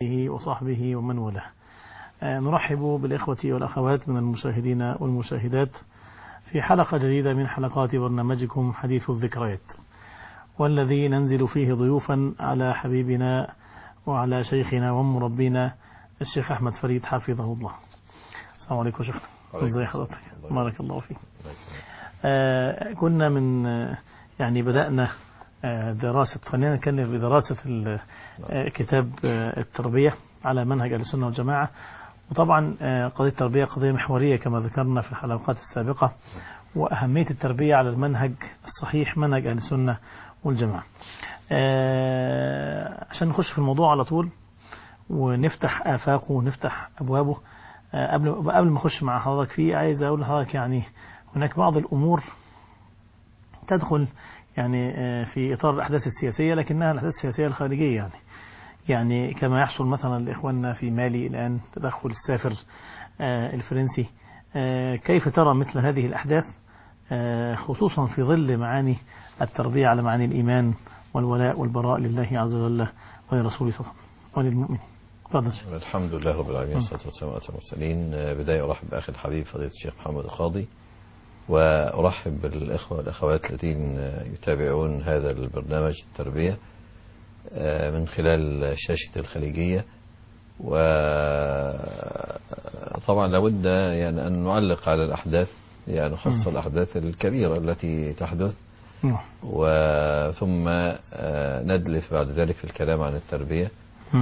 وصحبه ومن والاه. نرحب بالإخوة والأخوات من المشاهدين والمشاهدات في حلقة جديدة من حلقات برنامجكم حديث الذكريات، والذي ننزل فيه ضيوفا على حبيبنا وعلى شيخنا ومربينا الشيخ أحمد فريد حفظه الله. السلام عليكم شيخنا. ازي حضرتك؟ بارك الله فيك. كنا من بدأنا دراسة، خلينا نتكلم بدراسة كتاب التربية على منهج أهل السنة والجماعة. وطبعا قضية التربية قضية محورية كما ذكرنا في الحلقات السابقة، وأهمية التربية على المنهج الصحيح منهج أهل السنة والجماعة. عشان نخش في الموضوع على طول ونفتح آفاقه ونفتح أبوابه، قبل ما أخش مع حضرتك فيه، عايز أقول لحضرتك هناك بعض الأمور تدخل في إطار الأحداث السياسية، لكنها الأحداث السياسية الخارجية، يعني كما يحصل مثلا لإخواننا في مالي الآن تدخل السافر الفرنسي. كيف ترى مثل هذه الأحداث، خصوصا في ظل معاني التربية على معاني الإيمان والولاء والبراء لله عز وجل ولرسوله صلى الله عليه وسلم وللمؤمن؟ تفضل. الحمد لله رب العالمين، والصلاة والسلام على المرسلين. بداية أرحب بأخي الحبيب فضيلة الشيخ محمد القاضي، وأرحب بالإخوة والأخوات الذين يتابعون هذا البرنامج التربية من خلال شاشة الخليجية. وطبعا لابد أن نعلق على الأحداث، خاصة الأحداث الكبيرة التي تحدث، وثم ندلف بعد ذلك في الكلام عن التربية.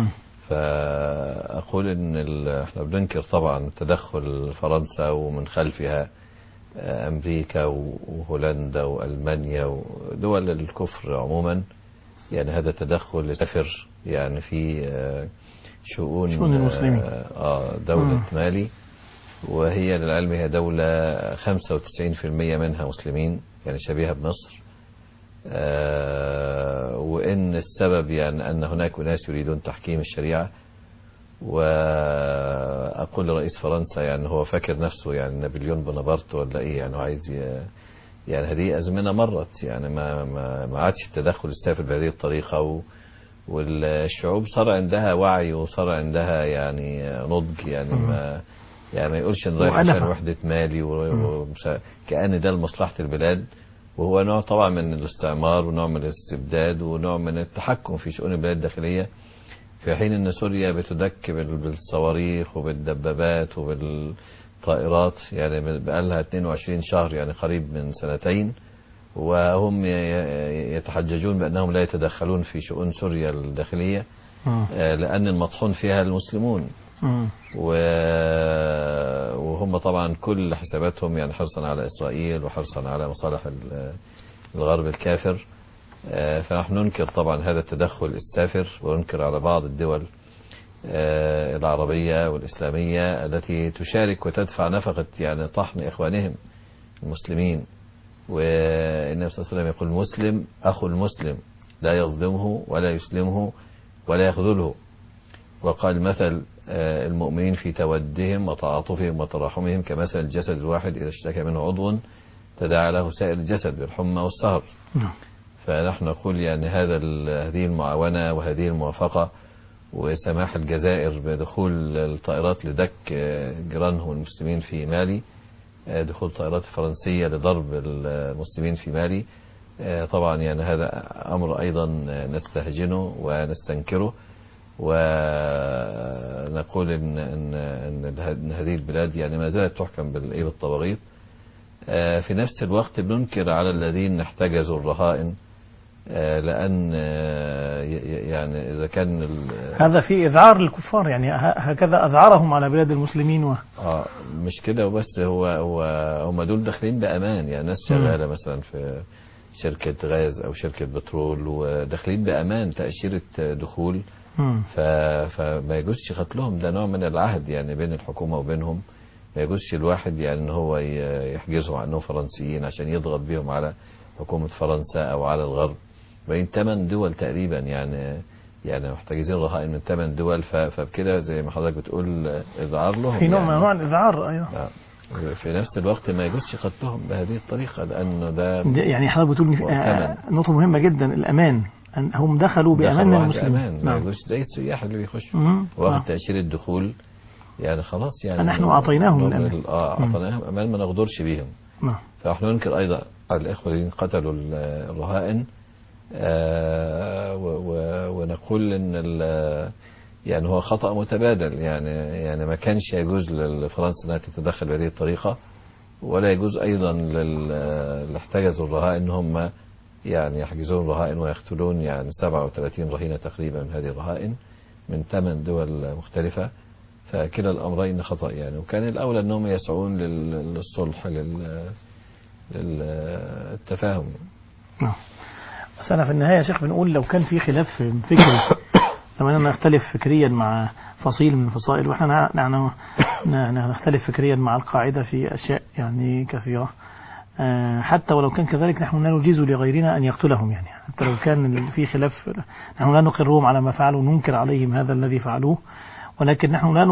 فأقول إن احنا بننكر طبعا تدخل فرنسا ومن خلفها أمريكا وهولندا وألمانيا ودول الكفر عموما. هذا تدخل سفر في شؤون المسلمين. دولة مالي، وهي للعلم هي دولة 95% منها مسلمين، شبيهة بمصر. وإن السبب أن هناك أناس يريدون تحكيم الشريعة. وأقول لرئيس فرنسا هو فاكر نفسه نابليون بونابرت ولا إيه، عايز هذه أزمنة مرت، ما عادش التدخل السافر بهذه الطريقة. والشعوب صار عندها وعي وصار عندها نضج، ما يقولش إن رايح عشان وحدة مالي كأن ده لمصلحة البلاد. وهو نوع طبعا من الاستعمار ونوع من الاستبداد ونوع من التحكم في شؤون البلاد الداخلية، في حين ان سوريا بتدك بالصواريخ وبالدبابات وبالطائرات بقالها 22 شهر، قريب من سنتين، وهم يتحججون بأنهم لا يتدخلون في شؤون سوريا الداخلية لأن المطحون فيها المسلمون. وهم طبعا كل حساباتهم حرصا على إسرائيل وحرصا على مصالح الغرب الكافر. فنحن ننكر طبعا هذا التدخل السافر، وننكر على بعض الدول العربية والإسلامية التي تشارك وتدفع نفقة طحن إخوانهم المسلمين. والنبي صلى الله عليه وسلم يقول: المسلم أخو المسلم، لا يظلمه ولا يسلمه ولا يخذله. وقال: مثل المؤمنين في تودهم وتعاطفهم وتراحمهم كمثل الجسد الواحد إذا اشتكى منه عضو تداعى له سائر الجسد بالحمى والسهر. فنحن نقول هذه المعاونة وهذه الموافقة وسماح الجزائر بدخول الطائرات لدك جيرانه المسلمين في مالي، دخول الطائرات الفرنسية لضرب المسلمين في مالي، طبعا هذا أمر أيضا نستهجنه ونستنكره، ونقول إن هذه البلاد ما زالت تحكم بالطواغيت. في نفس الوقت بننكر على الذين احتجزوا الرهائن، لأن إذا كان هذا في إذعار للكفار، هكذا أذعرهم على بلاد المسلمين مش كده وبس، هم دول داخلين بأمان، ناس شغالة مثلا في شركة غاز أو شركة بترول وداخلين بأمان تأشيرة دخول. فما يجوزش قتلهم، ده نوع من العهد بين الحكومة وبينهم. ما يجوزش الواحد ان هو يحجزهم عنهم فرنسيين عشان يضغط بيهم على حكومة فرنسا او على الغرب. بين 8 دول تقريبا محتجزين رهائن من 8 دول. فبكده زي ما حضرتك بتقول اذعار لهم، في نوع من انواع الاذعار. ايوه. في نفس الوقت ما يجوزش قتلهم بهذه الطريقة، لانه ده حضرتك بتقول نقطة مهمة جدا، الأمان. أن هم دخلوا بأمان من المسلمين. بأمان، ما يجوش زي السياح اللي بيخشوا واخد تأشيرة الدخول، يعني خلاص يعني فنحن أعطيناهم الأمان. أعطيناهم أمان ما نغدرش بيهم. فنحن ننكر أيضا على الإخوة الذين قتلوا الرهائن، ونقول إن يعني هو خطأ متبادل، يعني ما كانش يجوز لفرنسا أنها تتدخل بهذه الطريقة، ولا يجوز أيضا اللي احتجزوا الرهائن إن هم يعني يحجزون الرهائن ويقتلون يعني 37 رهينة تقريبا من هذه الرهائن من 8 دول مختلفة. فكلا الأمرين خطأ يعني، وكان الأولى أنهم يسعون للصلح للتفاهم. بس أنا في النهاية يا شيخ بنقول لو كان في خلاف فكري، لو أننا نختلف فكريا مع فصيل من الفصائل، وإحنا نختلف فكريا مع القاعدة في أشياء يعني كثيرة، حتى ولو كان كذلك نحن لا نجيز لغيرنا أن يقتلهم، يعني حتى لو كان في خلاف نحن لا نقرهم على ما فعلوا، ننكر عليهم هذا الذي فعلوه، ولكن نحن لا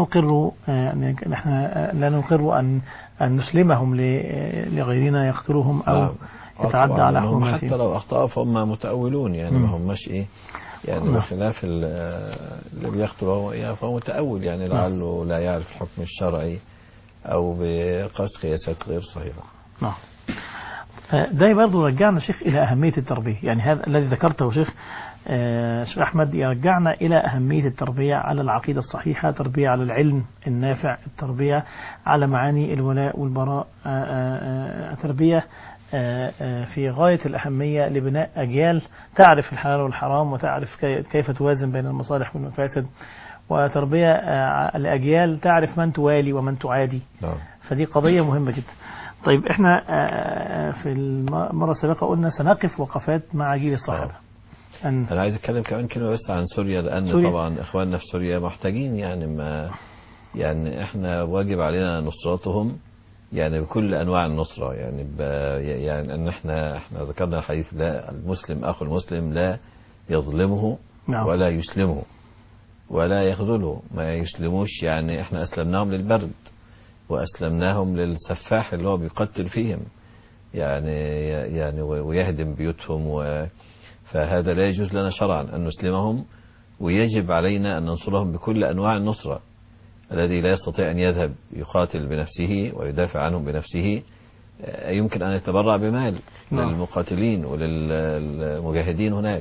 نقر أن نسلمهم لغيرنا يقتلهم أو يتعدى على حرماتهم. حتى لو أخطأوا فهم متأولون، يعني ما هماش يعني بخلاف اللي بيقتلوا فهو متأول، يعني لعله لا يعرف الحكم الشرعي أو بقاس قياسات غير صحيحة. نعم. ده برضو رجعنا شيخ إلى أهمية التربية، يعني هذا الذي ذكرته شيخ أحمد يرجعنا إلى أهمية التربية على العقيدة الصحيحة، تربية على العلم النافع، التربية على معاني الولاء والبراء، تربية في غاية الأهمية لبناء أجيال تعرف الحلال والحرام وتعرف كيف توازن بين المصالح والمفاسد، وتربية لأجيال تعرف من توالي ومن تعادي. فدي قضية مهمة جدا. طيب احنا في المرة السابقة قلنا سنقف وقفات مع جيل الصحابة. أنا عايز أتكلم كمان كلمة بس عن سوريا، لأن طبعا إخواننا في سوريا محتاجين، يعني إحنا واجب علينا نصرتهم يعني بكل أنواع النصرة، يعني أن إحنا ذكرنا الحديث لا المسلم أخو المسلم لا يظلمه ولا يسلمه ولا يخذله، ما يسلموش يعني إحنا أسلمناهم للبرد وأسلمناهم للسفاح اللي هو بيقتل فيهم يعني ويهدم بيوتهم، فهذا لا يجوز لنا شرعا أن نسلمهم، ويجب علينا أن ننصرهم بكل أنواع النصرة. الذي لا يستطيع أن يذهب يقاتل بنفسه ويدافع عنهم بنفسه يمكن أن يتبرع بمال للمقاتلين وللمجاهدين هناك.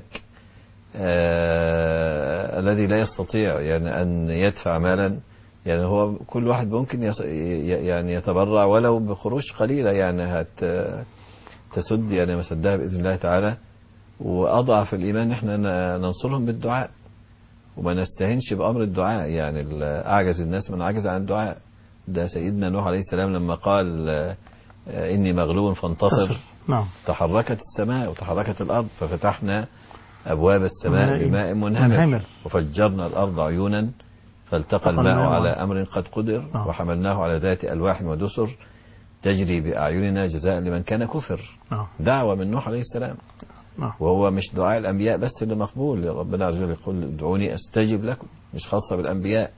الذي لا يستطيع يعني أن يدفع مالا، يعني هو كل واحد ممكن يعني يتبرع ولو بقروش قليلة، يعني تسد يعني مسدها بإذن الله تعالى. وأضعف الإيمان نحن ننصرهم بالدعاء وما نستهنش بأمر الدعاء، يعني أعجز الناس من عجز عن الدعاء. ده سيدنا نوح عليه السلام لما قال إني مغلوب فانتصر تحركت السماء وتحركت الأرض، ففتحنا أبواب السماء بماء منهمر وفجرنا الأرض عيونا فالتقى الماء على أمر قد قدر وحملناه على ذات ألواح ودسر تجري بأعيننا جزاء لمن كان كفر. دعوة من نوح عليه السلام، وهو مش دعاء الأنبياء بس اللي مقبول، ربنا عز وجل يقول ادعوني أستجب لكم، مش خاصة بالأنبياء.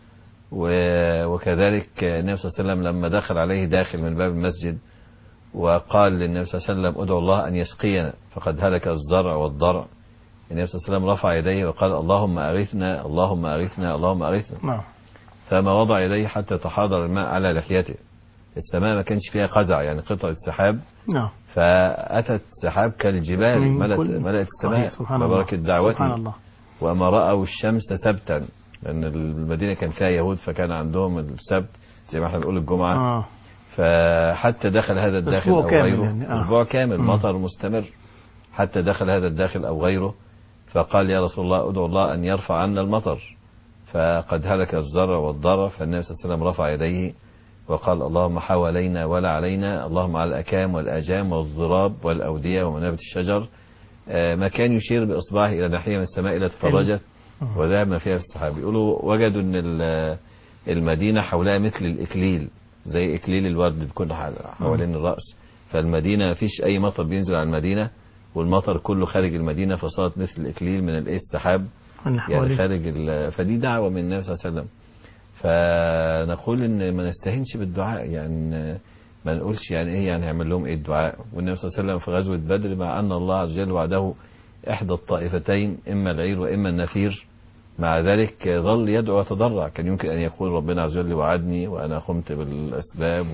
وكذلك النبي صلى الله عليه وسلم لما دخل عليه داخل من باب المسجد وقال للنبي صلى الله عليه وسلم ادعو الله أن يسقينا فقد هلك الزرع والضرع، النبي صلى الله عليه وسلم رفع يديه وقال اللهم أغثنا اللهم أغثنا اللهم أغثنا، فما وضع يديه حتى تحاضر الماء على لحيته. السماء ما كانش فيها قزع، يعني قطعة سحاب، فأتت سحاب كالجبال ملأت السماء ببركة دعوته. وما رأوا الشمس سبتا، لأن المدينة كان فيها يهود فكان عندهم السبت زي ما احنا بنقول الجمعة، فحتى دخل هذا الداخل أو غيره يعني أسبوع كامل مطر مستمر، حتى دخل هذا الداخل أو غيره فقال يا رسول الله ادعو الله أن يرفع عنا المطر فقد هلك الزرع والضرع. فالنبي صلى الله عليه وسلم رفع يديه وقال اللهم حوالينا ولا علينا، اللهم على الأكام والآجام والضراب والأودية ومنابت الشجر. ما كان يشير بإصبعه إلى ناحية من السماء إلى تفرجت وذهب ما فيها في السحاب. يقولوا وجدوا أن المدينة حولها مثل الإكليل، زي إكليل الورد بكل حوالين الرأس، فالمدينة فيش أي مطر بينزل على المدينة، والمطر كله خارج المدينة، فصارت مثل الإكليل من السحاب يعني خارج فدي دعوة من النبي صلى الله عليه وسلم. فنقول ان ما نستهينش بالدعاء، يعني ما نقولش يعني ايه يعني هيعمل لهم ايه الدعاء. والنبي صلى الله عليه وسلم في غزوة بدر مع ان الله عز وجل وعده إحدى الطائفتين إما العير وإما النفير. مع ذلك ظل يدعو ويتضرع. كان يمكن أن يقول ربنا عز وجل وعدني وأنا قمت بالأسباب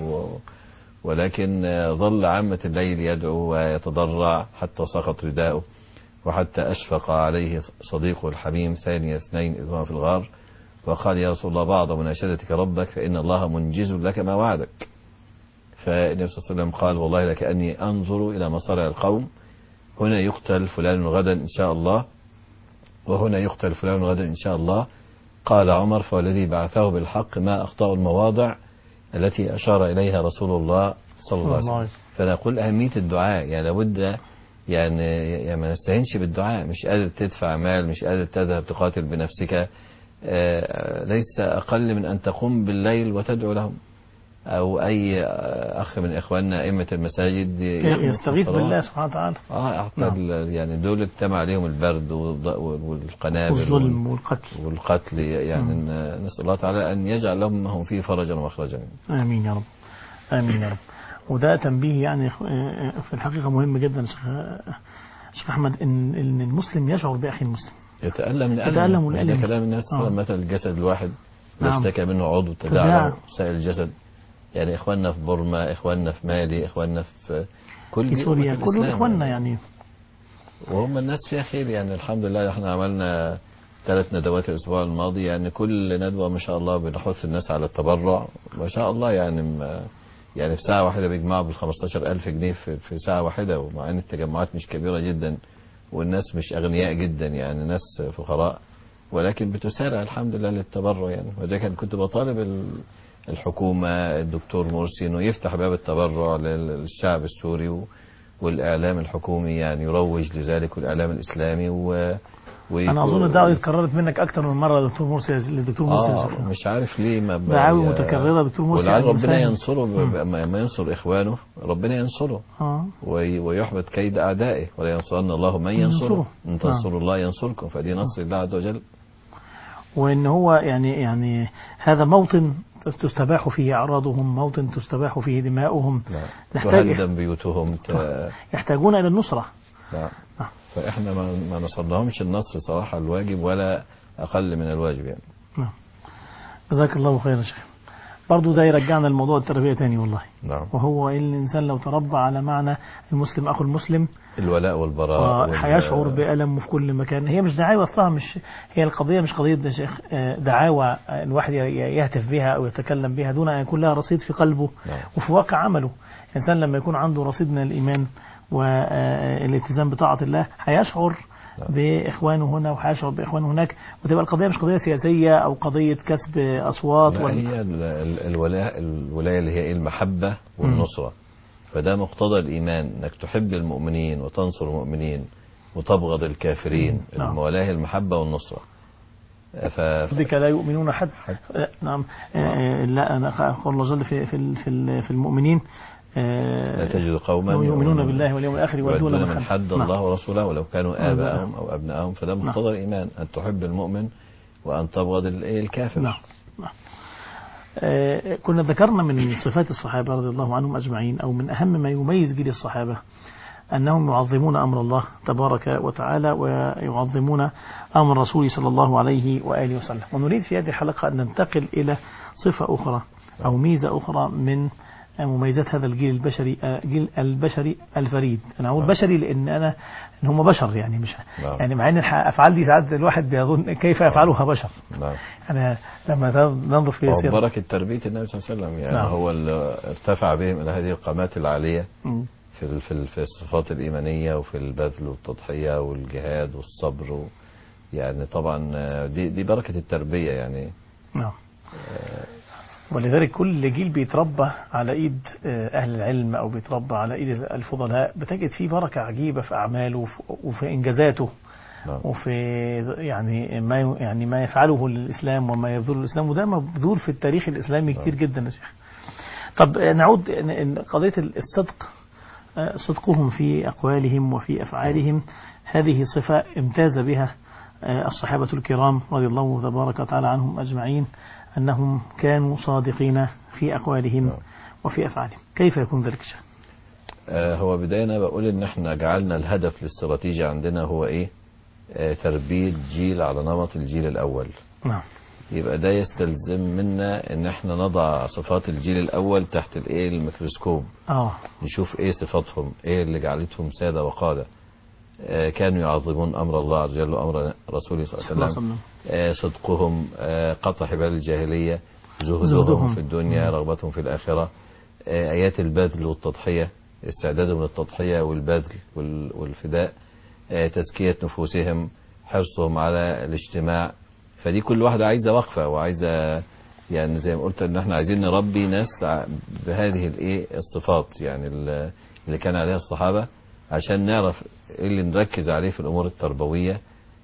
ولكن ظل عامة الليل يدعو ويتضرع حتى سقط رداؤه، وحتى أشفق عليه صديقه الحميم ثاني اثنين إذ هما في الغار وقال يا رسول الله بعض مناشدتك ربك فإن الله منجز لك ما وعدك. فالنبي صلى الله عليه وسلم قال والله لكأني أنظر إلى مصارع القوم، هنا يقتل فلان غدا إن شاء الله وهنا يقتل فلان غدا إن شاء الله. قال عمر فوالذي بعثه بالحق ما أخطأ المواضع التي أشار إليها رسول الله صلى الله عليه وسلم. فنقول أهمية الدعاء، يعني لابد يعني ما نستهينش بالدعاء. مش قادر تدفع مال، مش قادر تذهب تقاتل بنفسك، ليس أقل من أن تقوم بالليل وتدعو لهم. أو أي أخ من إخواننا أئمة المساجد يستغيث بالله سبحانه وتعالى. يعني دول اجتمع عليهم البرد والقنابل والظلم والقتل يعني نسأل الله تعالى أن يجعل لهم هم فيه فرجا ومخرجا. آمين يا رب، آمين يا رب. وده تنبيه يعني في الحقيقة مهم جدا شيخ أحمد، إن المسلم يشعر بأخي المسلم، يتألم من ألم. هذا كلام الناس مثل الجسد الواحد لا اشتكى منه عضو تداعى سائر الجسد. يعني إخواننا في بورما، إخواننا في مالي، إخواننا في كل سوريا، كل إخواننا يعني، وهم الناس فيها خير. يعني الحمد لله احنا عملنا 3 ندوات الأسبوع الماضي، يعني كل ندوة ما شاء الله بنحث الناس على التبرع ما شاء الله. يعني في ساعة واحدة بيجمعوا بال15,000 جنيه في ساعة واحدة، ومع أن التجمعات مش كبيرة جدا والناس مش أغنياء جدا، يعني ناس فقراء، ولكن بتسارع الحمد لله للتبرع. يعني وده كنت بطالب الحكومة الدكتور مرسي انه يفتح باب التبرع للشعب السوري والإعلام الحكومي، يعني يروج لذلك، والإعلام الإسلامي أنا أظن الدعوة اتكررت منك أكثر من مرة للدكتور مرسي مش عارف ليه ما دعاوي متكررة دكتور مرسي، ولعل ربنا ينصره ما ينصر إخوانه ربنا ينصره ويحبط كيد أعدائه، ولا ينصرن الله من ينصره إن تنصروا الله ينصركم، فدي نصر الله عز وجل. وإن هو يعني هذا موطن تستباح فيه أعراضهم، موطن تستباح فيه دماؤهم، تهدم بيوتهم، يحتاجون إلى النصرة. فإحنا ما نصرناهمش النصر صراحة الواجب ولا أقل من الواجب يعني. جزاك الله خيرا شيخ. برضو ده يرجعنا لموضوع التربية تاني والله. نعم. وهو إن الإنسان لو تربى على معنى المسلم أخو المسلم، الولاء والبراء، هيشعر بألم في كل مكان. هي مش دعاوى أصلا، مش هي القضية، مش قضية ده شيخ دعاوى الواحد يهتف بها أو يتكلم بها دون أن يكون لها رصيد في قلبه. نعم. وفي واقع عمله. الإنسان لما يكون عنده رصيد من الإيمان والالتزام بطاعة الله هيشعر بإخوانه هنا وهيشعر بإخوانه هناك، وتبقى القضية مش قضية سياسية أو قضية كسب أصوات. هي الولاية اللي هي المحبة والنصرة. فده مقتضى الإيمان، أنك تحب المؤمنين وتنصر المؤمنين وتبغض الكافرين. المولاة المحبة والنصرة. ذلك لا يؤمنون حد. نعم. لا أنا أقول الله جل في المؤمنين لا تجد قوما يؤمنون بالله واليوم الآخر يودون من حد الله ورسوله ولو كانوا آباءهم أو أبناءهم. فده مقتضى الإيمان، أن تحب المؤمن وأن تبغض الكافر. نعم. كنا ذكرنا من صفات الصحابة رضي الله عنهم أجمعين، أو من أهم ما يميز جيل الصحابة أنهم يعظمون أمر الله تبارك وتعالى ويعظمون أمر رسوله صلى الله عليه وآله وسلم. ونريد في هذه الحلقة أن ننتقل إلى صفة أخرى أو ميزة أخرى من مميزات هذا الجيل البشري، جيل البشري الفريد. أنا أقول بشري لأن إن هم بشر، يعني مش يعني مع أن الأفعال دي ساعات الواحد بيظن كيف يفعلها بشر. أنا لما ننظر في سيرة بركة تربية النبي صلى الله عليه وسلم، يعني هو اللي ارتفع بهم إلى هذه القامات العالية في الصفات الإيمانية وفي البذل والتضحية والجهاد والصبر يعني طبعا دي بركة التربية يعني. ولذلك كل جيل بيتربى على ايد اهل العلم او بيتربى على ايد الفضلاء، بتجد فيه بركة عجيبة في اعماله وفي انجازاته. وفي يعني ما يفعله للاسلام وما يبذله الاسلام، وده مبذول في التاريخ الاسلامي كتير جدا يا شيخ. طب نعود قضية الصدق، صدقهم في اقوالهم وفي افعالهم، هذه صفة امتاز بها الصحابة الكرام رضي الله تبارك وتعالى عنهم أجمعين، أنهم كانوا صادقين في أقوالهم وفي أفعالهم. كيف يكون ذلك شيء؟ هو بداية أنا بقول إن إحنا جعلنا الهدف الاستراتيجي عندنا هو إيه؟ تربية جيل على نمط الجيل الأول. نعم. يبقى ده يستلزم منا إن إحنا نضع صفات الجيل الأول تحت الإيه؟ الميكروسكوب. نشوف إيه صفاتهم، إيه اللي جعلتهم سادة وقادة. كانوا يعظمون أمر الله عز وجل وأمر رسوله صلى الله عليه وسلم. صدقهم، قطع حبال الجاهلية، زهدهم في الدنيا، رغبتهم في الآخرة. آيات البذل والتضحية، استعدادهم للتضحية والبذل والفداء. تزكية نفوسهم، حرصهم على الاجتماع. فدي كل واحدة عايزة وقفة وعايزة، يعني زي ما قلت ان احنا عايزين نربي ناس بهذه الايه الصفات، يعني اللي كان عليها الصحابة، عشان نعرف ايه اللي نركز عليه في الامور التربوية،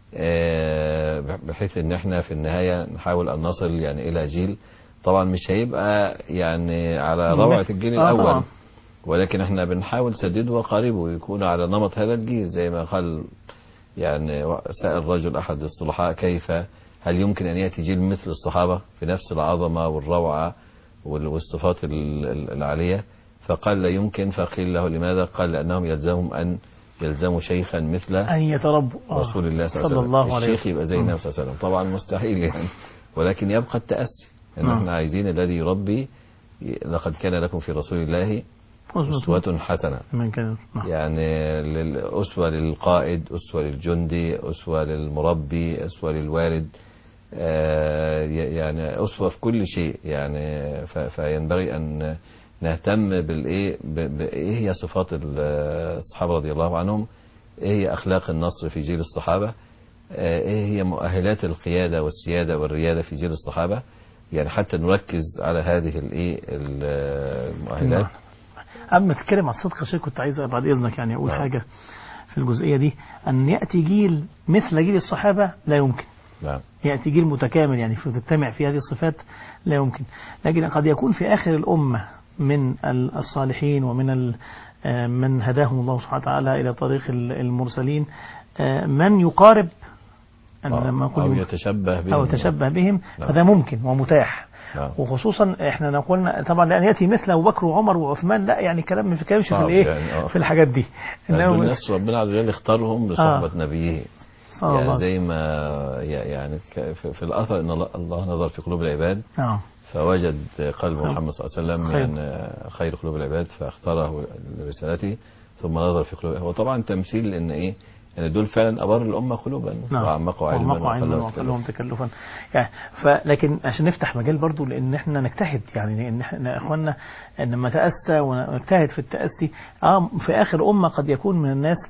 بحيث ان احنا في النهاية نحاول ان نصل يعني الى جيل طبعا مش هيبقى يعني على روعة الجيل الاول طبعا. ولكن احنا بنحاول سدده وقاربه يكون على نمط هذا الجيل، زي ما قال يعني سأل رجل احد الصلحاء كيف هل يمكن ان يأتي جيل مثل الصحابة في نفس العظمة والروعة والصفات العالية؟ فقال لا يمكن. فقيل له لماذا؟ قال لأنهم يلزمهم أن يلزموا شيخا مثل أن يتربوا رسول الله صلى الله عليه وسلم. الشيخ يبقى زي النبي صلى الله عليه وسلم، طبعا مستحيل يعني، ولكن يبقى التأسي ان احنا عايزين الذي يربي. لقد كان لكم في رسول الله أسوة حسنة، يعني أسوة للقائد، أسوة للجندي، أسوة للمربي، أسوة للوالد، يعني أسوة في كل شيء يعني. فينبغي أن نهتم بالإيه هي صفات الصحابة رضي الله عنهم، إيه هي أخلاق النصر في جيل الصحابة، إيه هي مؤهلات القيادة والسيادة والريادة في جيل الصحابة، يعني حتى نركز على هذه المؤهلات. أما تتكلم عن الصدق شيء كنت عايز بعد إذنك يعني أقول حاجة في الجزئية دي، أن يأتي جيل مثل جيل الصحابة لا يمكن. يأتي جيل متكامل يعني تجتمع في هذه الصفات لا يمكن، لكن قد يكون في آخر الأمة من الصالحين ومن من هداهم الله سبحانه وتعالى إلى طريق المرسلين من يقارب أو يتشبه بهم أو يتشبه بهم. فده ممكن ومتاح. وخصوصا احنا نقولنا طبعا لأن يأتي مثل أبو بكر وعمر وعثمان، لا يعني كلام ما بيتكلمش في الايه يعني في الحاجات دي. الناس ربنا عز وجل اختارهم لصحبة نبيه، يعني زي ما يعني في الأثر ان الله نظر في قلوب العباد فوجد قلب محمد صلى الله عليه وسلم يعني خير قلوب العباد فاختاره لرسالته، ثم نظر في قلوب. هو طبعا تمثيل ان ايه يعني دول فعلا أبر الأمة قلوبا وأعمقوا علما وأقلهم تكلفا يعني. لكن عشان نفتح مجال برضو لأن احنا نجتهد يعني إن احنا اخواننا انما تأسى ونجتهد في التأسي. في آخر أمة قد يكون من الناس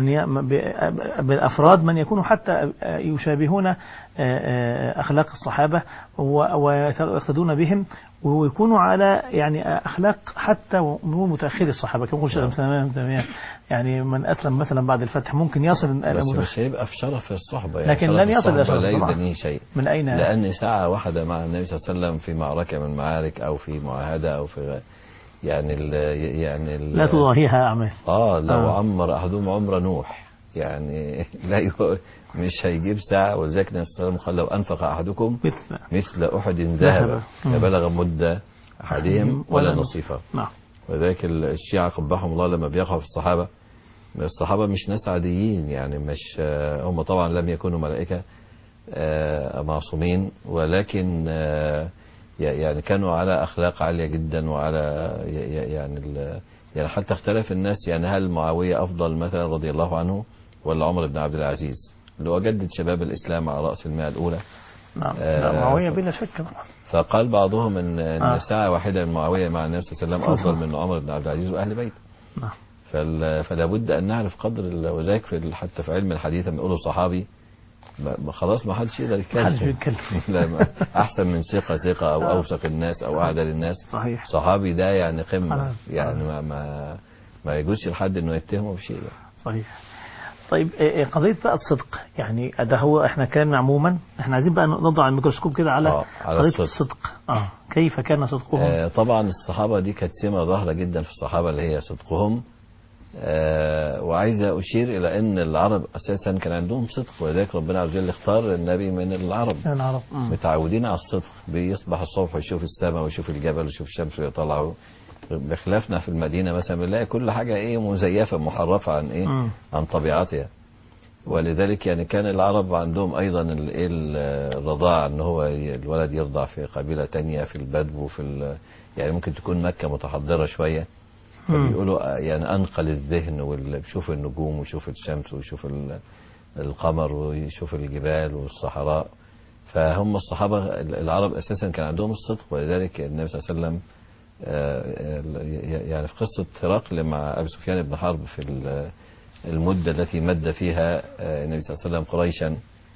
بالأفراد من يكونوا حتى يشابهون أخلاق الصحابة ويقتدون بهم ويكونوا على يعني أخلاق حتى متأخري الصحابة كما يقول شيخ الإسلام يعني من أسلم مثلا بعد الفتح ممكن يصل بس مش هيبقى في شرف الصحبة يعني، لكن لن يصل إلى شرف لا يدنيه شيء. من أين؟ لأن ساعة واحدة مع النبي صلى الله عليه وسلم في معركة من المعارك أو في معاهدة أو في يعني لا تضاهيها أعمال. لو عمر أحدهم عمر نوح يعني لا مش هيجيب ساعة. ولذلك النبي صلى الله عليه وسلم قال لو أنفق أحدكم مثل أحد ذهب لبلغ مدة أحدهم ولا نصيفه. وذلك الشيعة قبحهم الله لما بيقعوا في الصحابة مش ناس عاديين يعني، مش هم طبعا لم يكونوا ملائكة معصومين، ولكن يعني كانوا على أخلاق عالية جدا وعلى يعني حتى اختلف الناس يعني هل معاوية أفضل مثلا رضي الله عنه ولا عمر بن عبد العزيز اللي هو جدد شباب الإسلام على رأس المئة الأولى. معاوية بلا شك. فقال بعضهم إن ساعة واحدة من معاوية مع النبي صلى الله عليه وسلم أفضل من عمر بن عبد العزيز وأهل بيته. فلا بد أن نعرف قدر. وذلك حتى في علم الحديث لما يقولوا صحابي خلاص ما حدش يقدر يتكلم أحسن من ثقة أو أوثق الناس أو أعدل الناس. صحيح. صحابي ده يعني قمة يعني ما يجوزش لحد إنه يتهمه بشيء يعني. صحيح. طيب قضية بقى الصدق يعني ده هو احنا كان عموما احنا عايزين بقى نضع الميكروسكوب كده على قضية الصدق. كيف كان صدقهم؟ طبعا الصحابة دي كانت سمة ظاهرة جدا في الصحابة اللي هي صدقهم. وعايز أشير إلى أن العرب أساسا كان عندهم صدق، ولذلك ربنا عز وجل اختار النبي من العرب. متعودين على الصدق، بيصبح الصبح ويشوف السماء ويشوف الجبل ويشوف الشمس ويطلعوا بخلافنا في المدينة مثلا بنلاقي كل حاجة ايه مزيفة محرفة عن ايه عن طبيعتها. ولذلك يعني كان العرب عندهم ايضا الرضاعة، ان هو الولد يرضع في قبيلة تانية في البدو يعني ممكن تكون مكة متحضرة شوية، فبيقولوا يعني انقل الذهن ويشوف النجوم ويشوف الشمس ويشوف القمر ويشوف الجبال والصحراء. فهم الصحابة العرب اساسا كان عندهم الصدق، ولذلك النبي صلى الله عليه وسلم يعني في قصة هرقل مع أبي سفيان بن حرب في المدة التي مد فيها النبي صلى الله عليه وسلم قريشا،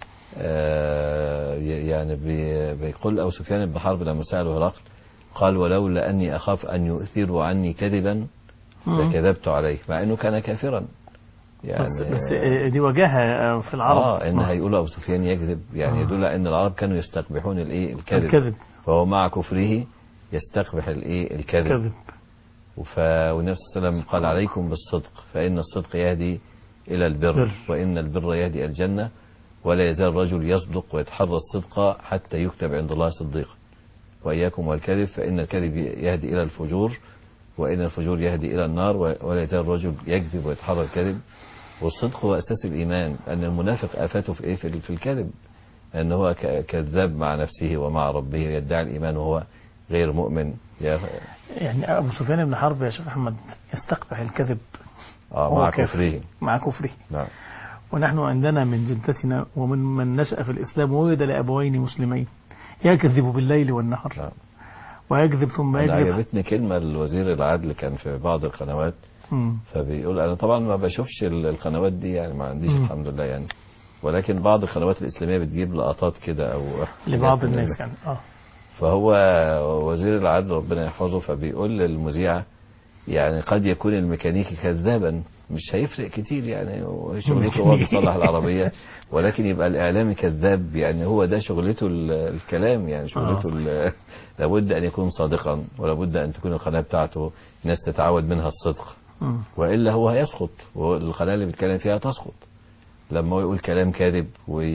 يعني بيقول أبو سفيان بن حرب لما سأله هرقل قال ولولا أني أخاف أن يؤثروا عني كذبا لكذبت عليه، مع أنه كان كافرا يعني. بس دي وجاهة في العرب. إن هيقولوا أبو سفيان يكذب، يعني يدل أن العرب كانوا يستقبحون الكذب، فهو مع كفره يستقبح الكذب. والنبي صلى الله عليه وسلم قال عليكم بالصدق فإن الصدق يهدي إلى البر وإن البر يهدي الجنة، ولا يزال الرجل يصدق ويتحرى الصدق حتى يكتب عند الله صديقا، وإياكم والكذب فإن الكذب يهدي إلى الفجور وإن الفجور يهدي إلى النار، ولا يزال الرجل يكذب ويتحرى الكذب. والصدق هو أساس الإيمان، أن المنافق آفاته في في الكذب، أن هو كذاب مع نفسه ومع ربه، يدعي الإيمان وهو غير مؤمن. يعني أبو سفيان بن حرب يا شيخ أحمد يستقبح الكذب مع كفره. مع كفره. نعم. ونحن عندنا من جلدتنا ومن من نشأ في الإسلام وولد لأبوين مسلمين يكذب بالليل والنهار. نعم. ويكذب ثم يكذب. عجبتني كلمة الوزير العدل كان في بعض القنوات فبيقول أنا طبعا ما بشوفش القنوات دي يعني ما عنديش الحمد لله يعني، ولكن بعض القنوات الإسلامية بتجيب لقطات كده أو لبعض الناس يعني. فهو وزير العدل ربنا يحفظه فبيقول للمذيعة يعني قد يكون الميكانيكي كذابا مش هيفرق كتير يعني، شغلته هو بيصلح العربية، ولكن يبقى الإعلامي كذاب يعني هو ده شغلته الكلام يعني شغلته لابد أن يكون صادقا، ولابد أن تكون القناة بتاعته الناس تتعود منها الصدق، وإلا هو هيسقط، والقناة اللي بيتكلم فيها تسقط لما هو يقول كلام كاذب.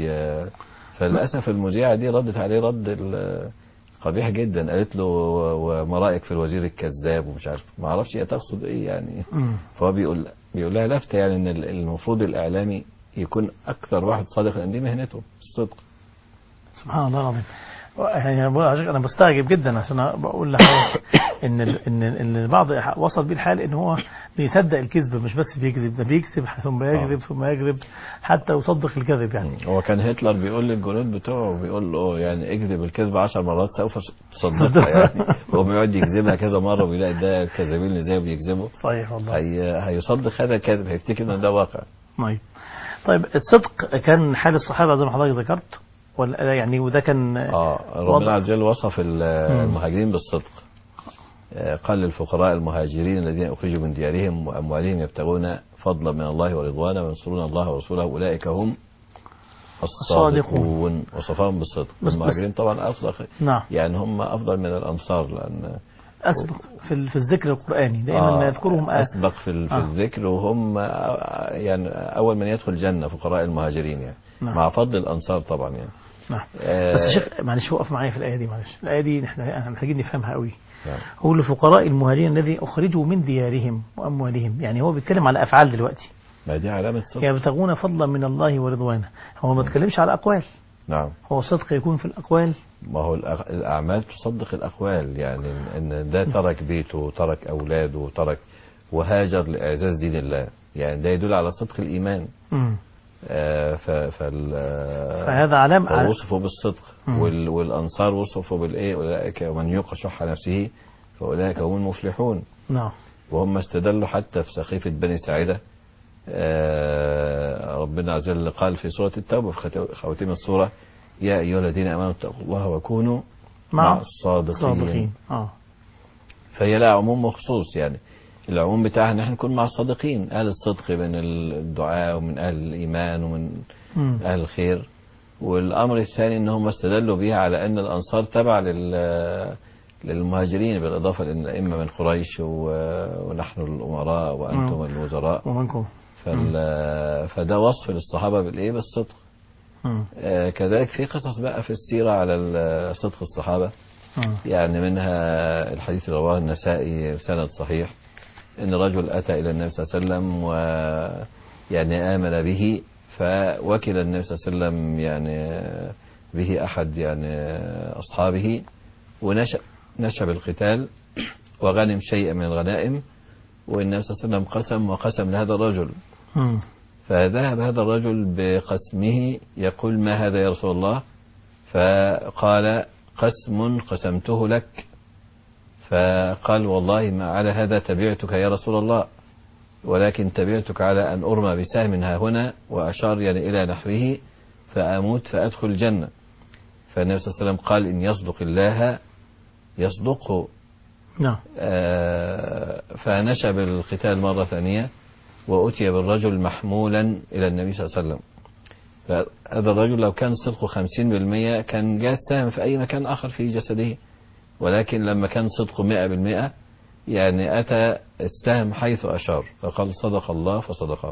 فللأسف المذيعة دي ردت عليه رد قبيح جدا، قالت له وما رأيك في الوزير الكذاب ومش عارف ما اعرفش هي تقصد ايه يعني. فهو بيقول لها لفتة يعني ان المفروض الاعلامي يكون اكثر واحد صادق لان دي مهنته الصدق. سبحان الله العظيم. يعني انا بستعجب جدا عشان بقول لحضرتك ان البعض وصل بيه الحال ان هو بيصدق الكذب، مش بس بيكذب، ده بيكذب ثم يكذب ثم يكذب حتى يصدق الكذب يعني. هو كان هتلر بيقول للجنود بتوعه بيقول له يعني اكذب الكذب 10 مرات سوف تصدقها يعني. هو بيقعد يكذبها كذا مره وبيلاقي ده كذابين ازاي بيكذبوا. صحيح والله. هيصدق هذا الكذب، هيفتكر ان ده واقع. طيب الصدق كان حال الصحابه زي ما حضرتك ذكرت ولا يعني، وده كان ربنا عز وجل وصف المهاجرين بالصدق، قال للفقراء المهاجرين الذين أخرجوا من ديارهم وأموالهم يبتغون فضلا من الله ورضوانا وينصرون الله ورسوله أولئك هم الصادقون. وصفهم بالصدق. المهاجرين طبعا أفضل. نعم. يعني هم أفضل من الأنصار لأن أسبق في الذكر القرآني دائما يذكرهم أسبق في الذكر، وهم يعني أول من يدخل الجنة فقراء المهاجرين يعني. نعم. مع فضل الأنصار طبعا يعني. نعم. بس شيخ معلش وقف معايا في الآية دي، معلش الآية دي احنا محتاجين نفهمها قوي. نعم. هو لفقراء المهاجرين الذي أخرجوا من ديارهم وأموالهم، يعني هو بيتكلم على أفعال دلوقتي. ما دي علامة صدق. يبتغون فضلا من الله ورضوانه، هو ما بيتكلمش على أقوال. نعم. هو صدق يكون في الأقوال. ما هو الأعمال تصدق الأقوال، يعني إن ده ترك بيته وترك أولاده وترك وهاجر لإعزاز دين الله، يعني ده يدل على صدق الإيمان. فهذا علامة. وصفوا بالصدق. والأنصار وصفوا بالإيه؟ أولئك من يوق شح نفسه فأولئك هم المفلحون. نعم. وهم استدلوا حتى في سقيفة بني ساعدة. ربنا عز وجل قال في سورة التوبة في خواتيم السورة يا أيها الذين آمنوا اتقوا الله وكونوا مع الصادقين. فهي لها عموم وخصوص، يعني العموم بتاعها نحن نكون مع الصادقين، أهل الصدق من الدعاء ومن أهل الإيمان ومن أهل الخير. والأمر الثاني أنهم استدلوا بها على أن الأنصار تبع للمهاجرين بالإضافة لأن الأئمة من قريش ونحن الأمراء وأنتم الوزراء ومنكم. فده وصف للصحابة بالإيه؟ بالصدق. كذلك في قصص بقى في السيرة على صدق الصحابة. يعني منها الحديث اللي رواه النسائي بسند صحيح، إن رجل أتى إلى النبي صلى الله عليه وسلم ويعني آمن به، فوكل النبي صلى الله عليه وسلم يعني به أحد يعني أصحابه، ونشأ بالقتال وغنم شيئا من الغنائم، والنبي صلى الله عليه وسلم قسم لهذا الرجل. فذهب هذا الرجل بقسمه يقول: ما هذا يا رسول الله؟ فقال: قسم قسمته لك. فقال: والله ما على هذا تبعتك يا رسول الله، ولكن تبعتك على أن أرمى بسهم ها هنا، وأشار يعني إلى نحره، فأموت فأدخل الجنة. فالنبي صلى الله عليه وسلم قال: إن يصدق الله يصدقه. فنشأ بالقتال مرة ثانية، وأتي بالرجل محمولا إلى النبي صلى الله عليه وسلم. فهذا الرجل لو كان صدقه 50% كان جاء السهم في أي مكان آخر في جسده، ولكن لما كان صدقه 100% يعني أتى السهم حيث أشار، فقال: صدق الله فصدقه.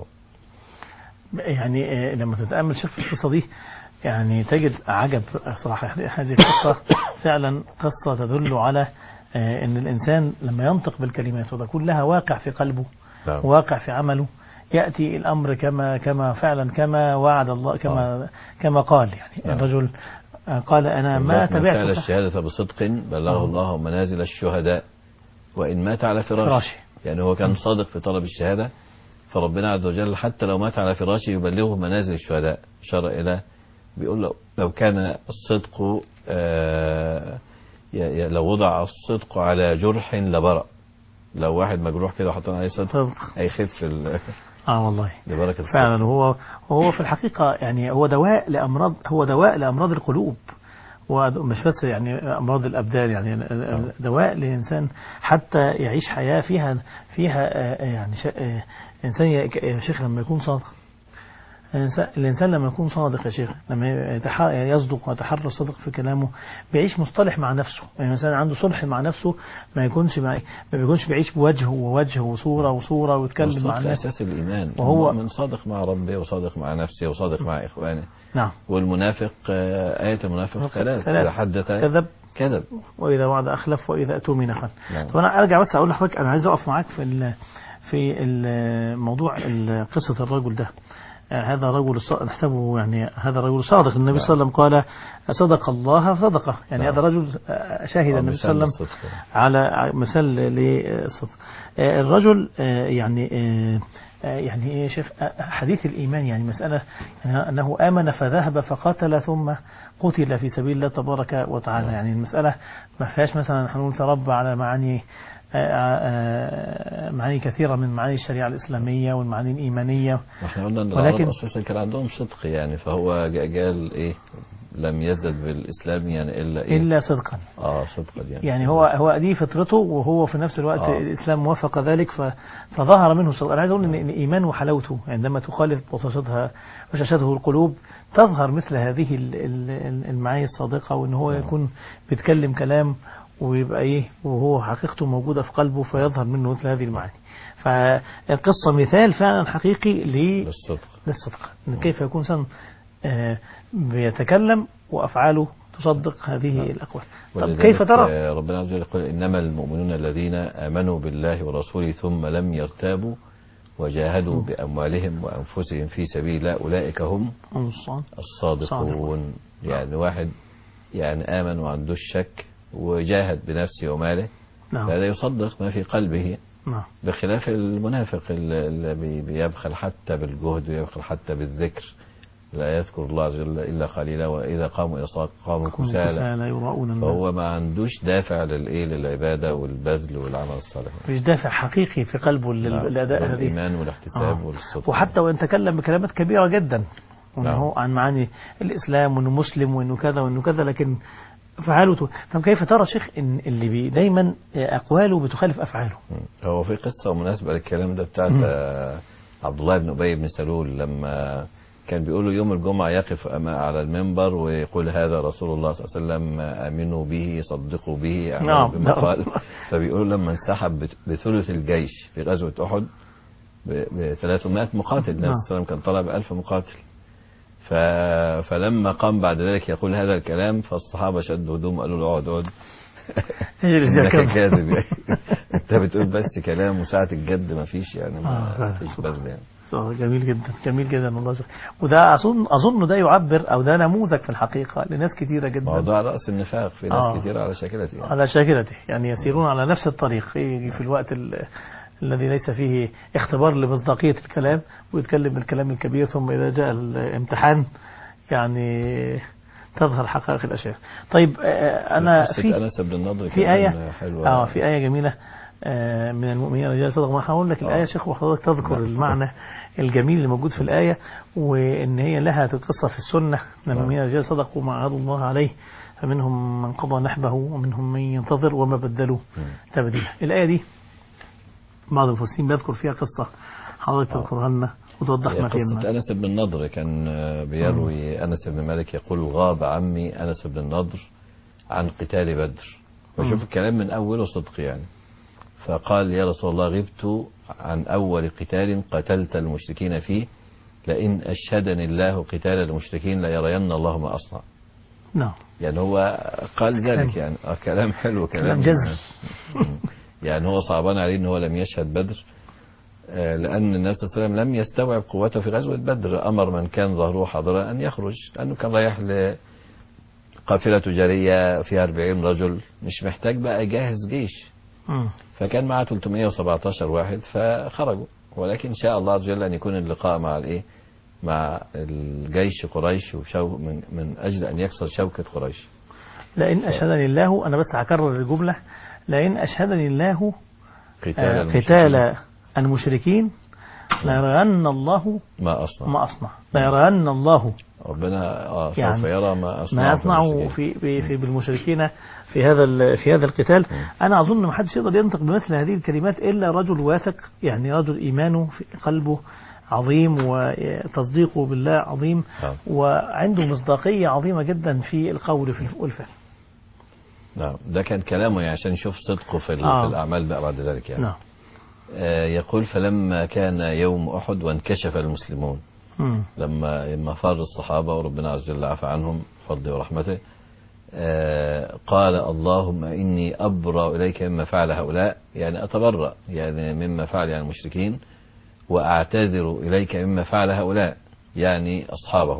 يعني لما تتأمل شيخ في القصة دي يعني تجد عجب صراحة. هذه القصة فعلا قصة تدل على أن الإنسان لما ينطق بالكلمات وتكون لها واقع في قلبه، واقع في عمله، يأتي الأمر كما فعلا كما وعد الله، كما قال. يعني الرجل قال: أنا ما تبعتك. فعل الشهادة بصدق بلغه الله منازل الشهداء وإن مات على فراشه. يعني هو كان صادق في طلب الشهادة، فربنا عز وجل حتى لو مات على فراشه يبلغه منازل الشهداء. شرع إلى بيقول له لو كان الصدق لو وضع الصدق على جرح لبرأ. لو واحد مجروح كده وحطينا عليه صدق هيخف والله ببركة فعلا. وهو في الحقيقة يعني هو دواء لأمراض القلوب، ومش بس يعني أمراض الأبدان، يعني دواء لإنسان حتى يعيش حياة فيها يعني إنسان يا شيخ لما يكون صادق. الإنسان لما يكون صادق يا شيخ، لما يصدق ويتحرى الصدق في كلامه، بيعيش مصطلح مع نفسه. يعني الإنسان عنده صلح مع نفسه، ما بيكونش بيعيش بوجه ووجه وصورة ويتكلم مع الناس. أساس الإيمان، وهو من صادق مع ربه وصادق مع نفسه وصادق مع إخوانه. نعم. والمنافق آية المنافق ثلاث: إذا حدث كذب، وإذا وعد أخلف، وإذا أؤتمن خان. طب أنا أرجع بس أقول لحضرتك، أنا عايز أقف معاك في الموضوع قصة الرجل ده. هذا رجل نحسبه يعني هذا رجل صادق. النبي صلى الله عليه وسلم قال: صدق الله فصدقه. يعني هذا رجل شاهد النبي صلى الله عليه وسلم على مثال للصدق. الرجل يعني ايه يا شيخ حديث الإيمان، يعني مسألة يعني أنه آمن فذهب فقاتل ثم قتل في سبيل الله تبارك وتعالى. يعني المسألة ما فيهاش مثلا هنقول تربى على معاني كثيرة من معاني الشريعة الإسلامية والمعاني الإيمانية. احنا قلنا ان العرب اساسا كان عندهم صدق، يعني فهو قال ايه: لم يزدد بالإسلام يعني إلا صدقا. صدقا يعني هو دي فطرته، وهو في نفس الوقت الإسلام وافق ذلك، فظهر منه صدق. أنا عايز أقول إن الإيمان وحلاوته عندما تخالف وشاشته القلوب تظهر مثل هذه المعاني الصادقة، وإن هو يكون بيتكلم كلام ويبقى وهو حقيقته موجودة في قلبه، فيظهر منه مثل هذه المعاني. فالقصة مثال فعلا حقيقي للصدق، إن كيف يكون إنسان بيتكلم وأفعاله تصدق هذه الأقوال. طب كيف ترى؟ ربنا عز وجل يقول: إنما المؤمنون الذين آمنوا بالله ورسوله ثم لم يرتابوا وجاهدوا بأموالهم وأنفسهم في سبيل الله أولئك هم الصادقون. يعني واحد يعني آمن وعندوش شك وجاهد بنفسه وماله، هذا يصدق ما في قلبه، بخلاف المنافق اللي بيبخل حتى بالجهد ويبخل حتى بالذكر، لا يذكر الله عز وجل إلا قليلا، وإذا قاموا إلى الصلاة قاموا كسالى، فهو ما عندوش دافع للعبادة والبذل والعمل الصالح، مش دافع حقيقي في قلبه للأداء هذه الإيمان والاحتساب والصدق. وحتى وإن تكلم بكلمات كبيرة جدا وإنه عن معاني الإسلام وإنه مسلم وإنه كذا وإنه كذا، لكن فعاله. طب كيف ترى شيخ إن اللي دايما أقواله بتخالف أفعاله؟ هو في قصة مناسبة للكلام ده بتاعت عبد الله بن أبي بن سلول، لما كان بيقولوا يوم الجمعة يقف على المنبر ويقول: هذا رسول الله صلى الله عليه وسلم، آمنوا به صدقوا به اعملوا بما قال. فبيقولوا لما انسحب بثلث الجيش في غزوة أحد ب 300 مقاتل، النبي صلى الله عليه وسلم كان طلع ب1000 مقاتل، فلما قام بعد ذلك يقول هذا الكلام، فالصحابة شدوا هدوم قالوا له: اقعد اجلس يا انك كم. كاذب يعني. انت بتقول بس كلام وساعة الجد ما فيش يعني، ما فيش بذل يعني. جميل جدا، جميل جدا والله. وده أظن ده يعبر أو ده نموذج في الحقيقة لناس كثيرة جدا. موضوع رأس النفاق في ناس كثيرة على شاكلته يعني. على شاكلته يعني يسيرون على نفس الطريق في الوقت الذي ليس فيه اختبار لمصداقية الكلام، ويتكلم الكلام الكبير، ثم إذا جاء الامتحان يعني تظهر حقائق الأشياء. طيب أنا في أنس بن النضر في آية حلوة. في آية جميلة من المؤمنين رجال صدقوا. ما هقول لك الآية شيخ وحضرتك تذكر المعنى الجميل اللي موجود في الآية، وإن هي لها قصة في السنة. من المؤمنين رجال صدقوا ما عاهدوا الله عليه فمنهم من قضى نحبه ومنهم من ينتظر وما بدلوا تبديلا. الآية دي بعض المفسرين بيذكر فيها قصة، حضرتك تذكرها لنا وتوضح ما فيها. قصة أنس بن النضر كان بيروي أنس بن مالك يقول غاب عمي أنس بن النضر عن قتال بدر. وشوف الكلام من أوله صدق يعني. فقال يا رسول الله غبت عن أول قتال قتلت المشركين فيه، لئن أشهدني الله قتال المشركين ليرين الله ما أصنع. نعم. يعني هو قال ذلك يعني كلام حلو، كلام جزم. يعني هو صعبان عليه ان هو لم يشهد بدر، لأن النبي صلى الله عليه وسلم لم يستوعب قوته في غزوة بدر. أمر من كان ظهره حاضرا أن يخرج، لأنه كان رايح لقافلة تجارية فيها 40 رجل، مش محتاج بقى يجهز جيش. فكان معه 317 واحد فخرجوا، ولكن شاء الله عز وجل أن يكون اللقاء مع مع الجيش قريش من أجل أن يكسر شوكة قريش. لئن أشهدني الله، أنا بس هكرر الجملة، لئن أشهدني الله قتال المشركين ليرين الله ما أصنع. ليرين الله ربنا سوف يعني يرى ما أصنع في بالمشركين في هذا القتال. أنا أظن ما حدش يقدر ينطق بمثل هذه الكلمات إلا رجل واثق، يعني رجل إيمانه في قلبه عظيم وتصديقه بالله عظيم، وعنده مصداقية عظيمة جدا في القول والفعل. نعم، ده كان كلامه يعني عشان نشوف صدقه في الأعمال بقى بعد ذلك يعني. نعم. يقول فلما كان يوم أحد وانكشف المسلمون، لما فار الصحابة وربنا عز وجل عفى عنهم بفضله ورحمته، قال اللهم إني أبرأ إليك مما فعل هؤلاء، يعني أتبرأ يعني مما فعل يعني المشركين، وأعتذر إليك مما فعل هؤلاء يعني أصحابه.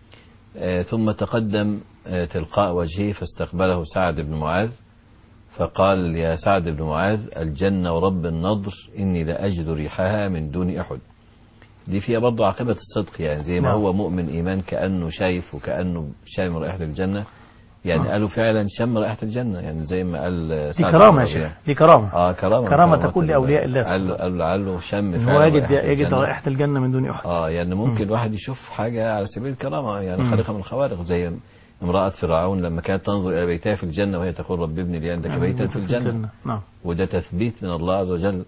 ثم تقدم تلقاء وجهه فاستقبله سعد بن معاذ فقال يا سعد بن معاذ الجنة ورب النضر إني لأجد ريحها من دون أحد. دي فيها برضه عاقبة الصدق، يعني زي ما هو مؤمن إيمان كأنه شايف وكأنه شامم رائحة الجنة، يعني قالوا فعلا شم رائحة الجنة، يعني زي ما قال دي كرامة يا شيخ، دي كرامة. كرامة تكون لأولياء الله. قال لعله شم فعلا، هو يجد رائحة الجنة من دون أحد. يعني ممكن واحد يشوف حاجة على سبيل الكرامة، يعني خارقة من الخوارق، زي امرأة فرعون لما كانت تنظر إلى بيتها في الجنة وهي تقول رب ابن لي عندك بيتا في الجنة. نعم. وده تثبيت من الله عز وجل.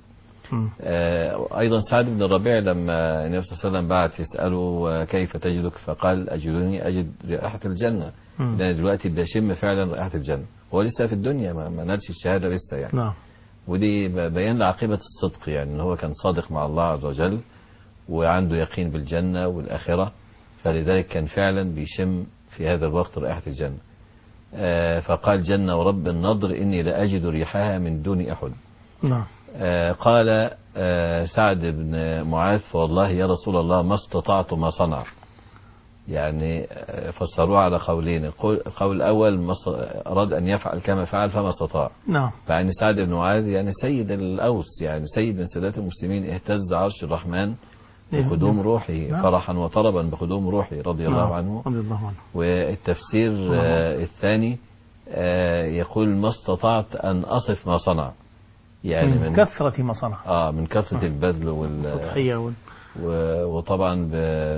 أيضا سعد بن الربيع لما النبي صلى الله عليه وسلم بعت يسأله كيف تجدك، فقال أجدني أجد رائحة الجنة، لأن دلوقتي بيشم فعلا رائحة الجنة، هو لسه في الدنيا ما نالش الشهادة لسه يعني. نعم. ودي بيان لعاقبة الصدق، يعني ان هو كان صادق مع الله عز وجل وعنده يقين بالجنة والآخرة، فلذلك كان فعلا بيشم في هذا الوقت رائحة الجنة. فقال جنة ورب النضر إني لأجد ريحها من دون أحد. نعم. قال سعد بن معاذ فوالله يا رسول الله ما استطعت ما صنع، يعني فسروها على قولين. القول الأول أراد أن يفعل كما فعل فما استطاع. نعم. فعني سعد بن معاذ يعني سيد الأوس، يعني سيد من سادات المسلمين، اهتز عرش الرحمن بقدوم روحه فرحا وطربا بقدوم روحه رضي الله عنه. والتفسير الثاني يقول ما استطعت أن أصف ما صنع، يعني من كثرة ما صنع. من كثرة البذل والتضحية وطبعا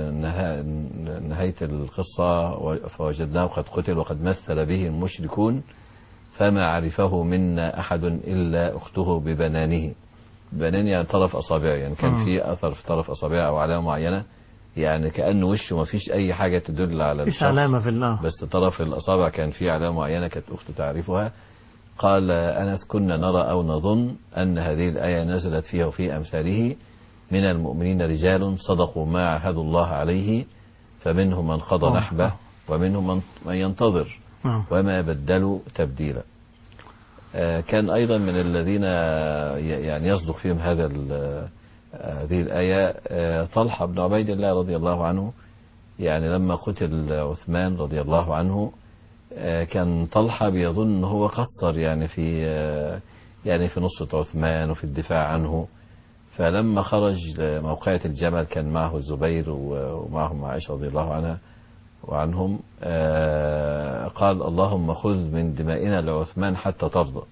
بنهاية القصة فوجدناه قد قتل وقد مثل به المشركون فما عرفه منا أحد إلا أخته ببنانه. بنان يعني طرف أصابعه، يعني كان في أثر في طرف أصابعه أو علامة معينة، يعني كأنه وشه ما فيش أي حاجة تدل على الشخص، علامة في الله، بس طرف الأصابع كان فيه علامة معينة كانت أخته تعرفها. قال أنس كنا نرى أو نظن أن هذه الآية نزلت فيه وفي أمثاله من المؤمنين رجال صدقوا ما عاهدوا الله عليه فمنهم من قضى نحبه ومنهم من ينتظر وما بدلوا تبديلا. كان أيضا من الذين يعني يصدق فيهم هذه الآية طلحة بن عبيد الله رضي الله عنه. يعني لما قتل عثمان رضي الله عنه كان طلحة بيظن أنه هو قصر يعني في نصرة عثمان وفي الدفاع عنه. فلما خرج موقعة الجمل كان معه الزبير ومعهم عائشة رضي الله عنها وعنهم، قال اللهم خذ من دمائنا لعثمان حتى ترضى.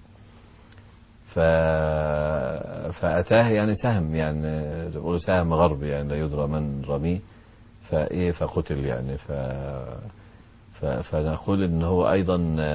فأتاه يعني سهم، يعني يقول سهم غرب يعني لا يدرى من رميه، فقتل يعني. فنقول ان هو ايضا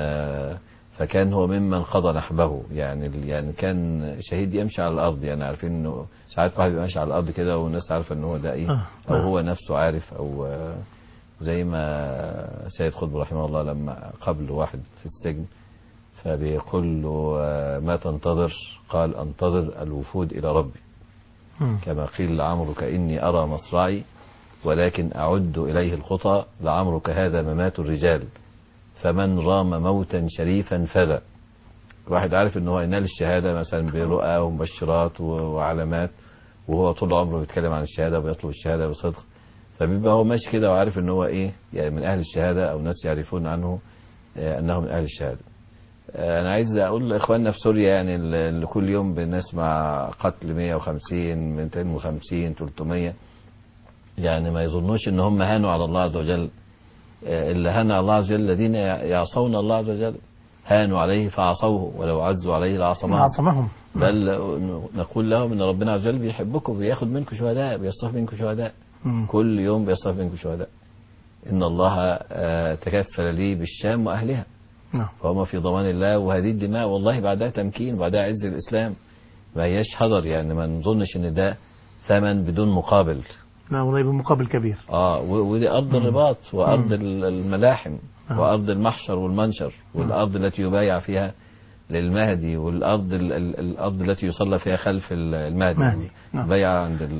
فكان هو ممن قضى نحبه، يعني كان شهيد يمشي على الارض. يعني عارفين انه ساعات واحد يمشي على الارض كده والناس عارفه ان هو ده ايه، او هو نفسه عارف، او زي ما سيد قطب رحمه الله لما قبل واحد في السجن فبيقول له ما تنتظر؟ قال انتظر الوفود الى ربي، كما قيل لعمرك اني ارى مصرعي ولكن أعد إليه الخطى، لعمرك هذا ممات الرجال فمن رام موتا شريفا فلا. واحد عارف ان هو ينال الشهادة مثلا برؤى ومبشرات وعلامات، وهو طول عمره بيتكلم عن الشهادة ويطلب الشهادة بصدق، فبيبقى هو ماشي كده وعارف ان هو يعني من أهل الشهادة، أو ناس يعرفون عنه أنه من أهل الشهادة. أنا عايز أقول لإخواننا في سوريا يعني اللي كل يوم بنسمع قتل 150 250 300، يعني ما يظنوش ان هم هانوا على الله عز وجل. اللي هان على الله عز وجل الذين يعصون الله عز وجل، هانوا عليه فعصوه ولو عزوا عليه لعصمهم. بل نقول لهم ان ربنا عز وجل بيحبكم، بياخد منكم شهداء، بيصطفي منكم شهداء، كل يوم بيصطفي منكم شهداء. ان الله تكفل لي بالشام واهلها، فهم في ضمان الله. وهذه الدماء والله بعدها تمكين وبعدها عز الاسلام، ما هياش حضر. يعني ما نظنش ان ده ثمن بدون مقابل. لا والله بمقابل كبير. ودي أرض الرباط وأرض الملاحم وأرض المحشر والمنشر، والأرض التي يبايع فيها للمهدي، والأرض الأرض التي يصلى فيها خلف المهدي، بيع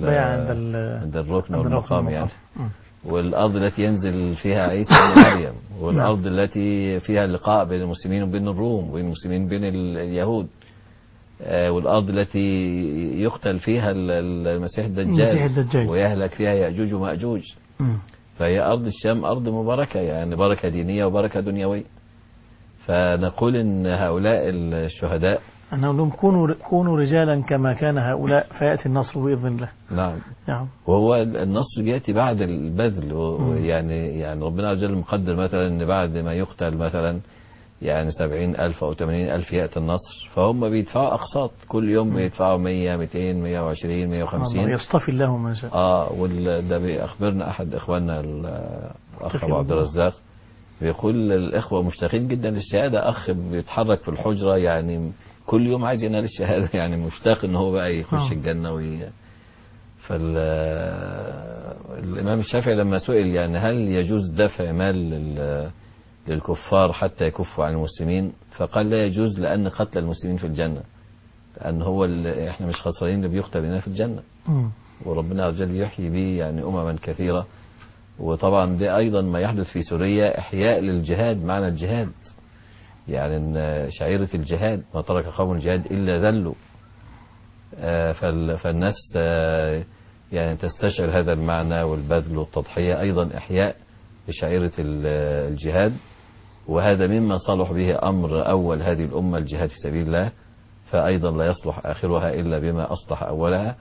عند الركن والمقام يعني. والأرض التي ينزل فيها عيسى بن مريم، والأرض التي فيها اللقاء بين المسلمين وبين الروم، وبين المسلمين وبين اليهود، والأرض التي يقتل فيها المسيح الدجال ويهلك فيها يأجوج ومأجوج. فهي أرض الشام أرض مباركة، يعني بركة دينية وبركة دنيوية. فنقول إن هؤلاء الشهداء أنهم لهم كونوا رجالا كما كان هؤلاء فيأتي النصر بإذن الله. نعم. وهو النصر بيأتي بعد البذل، يعني ربنا عز وجل مقدر مثلا إن بعد ما يقتل مثلا يعني 70,000 أو 80,000 يأتي النصر، فهم بيدفعوا أقساط كل يوم، بيدفعوا 100 200 120 150. يصطفي الله من شاء. وده بيخبرنا أحد إخواننا الأخ أبو عبد الرزاق، بيقول الإخوة مشتاقين جدا للشهادة. أخ بيتحرك في الحجرة يعني كل يوم عايز ينال الشهادة، يعني مشتاق إن هو بقى يخش الجنة. فالإمام الشافعي لما سئل يعني هل يجوز دفع مال للكفار حتى يكفوا عن المسلمين، فقال لا يجوز، لأن قتل المسلمين في الجنة، لأن هو احنا مش خسرانين اللي بيقتل بنا في الجنة، وربنا عز وجل يحيي به يعني أمما كثيرة. وطبعا ده أيضا ما يحدث في سوريا إحياء للجهاد، معنى الجهاد يعني إن شعيرة الجهاد، ما ترك قوم الجهاد إلا ذلوا. فالناس يعني تستشعر هذا المعنى والبذل والتضحية، أيضا إحياء لشعيرة الجهاد. وهذا مما صلح به أمر أول هذه الأمة، الجهاد في سبيل الله، فأيضا لا يصلح آخرها إلا بما أصلح أولها.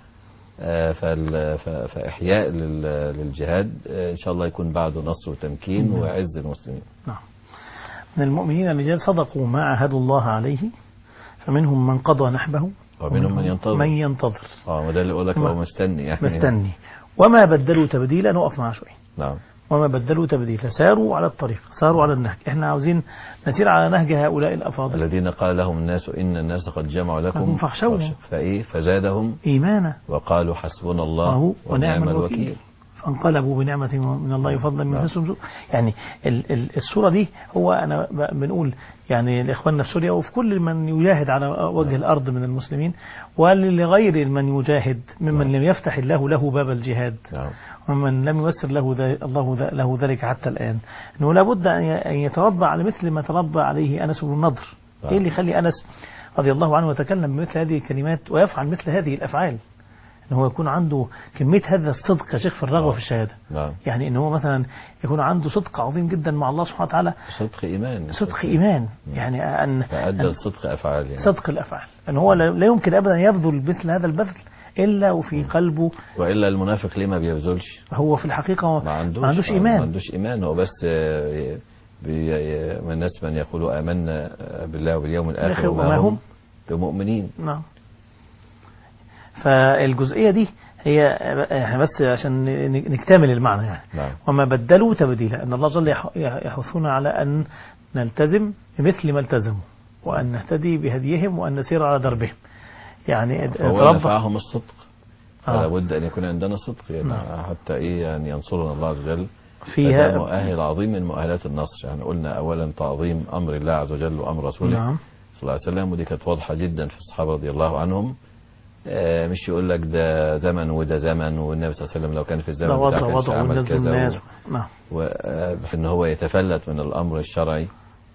فإحياء للجهاد إن شاء الله يكون بعده نصر وتمكين وعز المسلمين. من المؤمنين الرجال صدقوا ما عاهدوا الله عليه، فمنهم من قضى نحبه ومنهم من ينتظر. وده اللي يقول لك هو مستني وما بدلوا تبديلا. نقف معه شوي. نعم. وما بدلوا تبديلا، ساروا على الطريق، ساروا على النهج. احنا عاوزين نسير على نهج هؤلاء الأفاضل الذين قال لهم الناس إن الناس قد جمعوا لكم فاخشوهم فزادهم إيمانا وقالوا حسبنا الله ونعم الوكيل فانقلبوا بنعمة من الله فضلا من حسن. يعني الصورة دي هو أنا بنقول يعني لإخواننا في سوريا وفي كل من يجاهد على وجه الأرض من المسلمين، ولغير من يجاهد ممن لم يفتح الله له باب الجهاد ومن لم ييسر الله له ذلك حتى الآن، أنه لابد أن يتربى على مثل ما تربى عليه أنس بن النضر إيه اللي يخلي أنس رضي الله عنه يتكلم بمثل هذه الكلمات ويفعل مثل هذه الأفعال؟ إن هو يكون عنده كمية هذا الصدق يا شيخ في الرغبة في الشهادة. يعني إن هو مثلا يكون عنده صدق عظيم جدا مع الله سبحانه وتعالى. صدق إيمان يعني أن فأدى الصدق أفعال يعني. صدق الأفعال أن هو لا يمكن أبدا يبذل مثل هذا البذل إلا وفي قلبه. وإلا المنافق ليه ما بيبذلش؟ هو في الحقيقة ما عندوش إيمان. ما عندوش إيمان، هو بس من الناس من يقول آمنا بالله وباليوم الآخر وما هم بمؤمنين. نعم. فالجزئية دي هي بس عشان نكتمل المعنى يعني. نعم. وما بدلوا تبديلا، أن الله جل يحثنا على أن نلتزم بمثل ما التزموا وأن نهتدي بهديهم وأن نسير على دربهم. يعني فهو نفعهم الصدق، فلا بد أن يكون عندنا صدق يعني حتى يعني ينصرنا الله عز وجل فيها. مؤهل عظيم من مؤهلات النصر. يعني قلنا أولا تعظيم أمر الله عز وجل وأمر رسوله صلى الله عليه وسلم، ودي كانت واضحة جدا في الصحابة رضي الله عنهم. مش يقول لك ده زمن وده زمن، والنبي صلى الله عليه وسلم لو كان في الزمن بتاعه كانش عمل كذا، وإن هو يتفلت من الأمر الشرعي.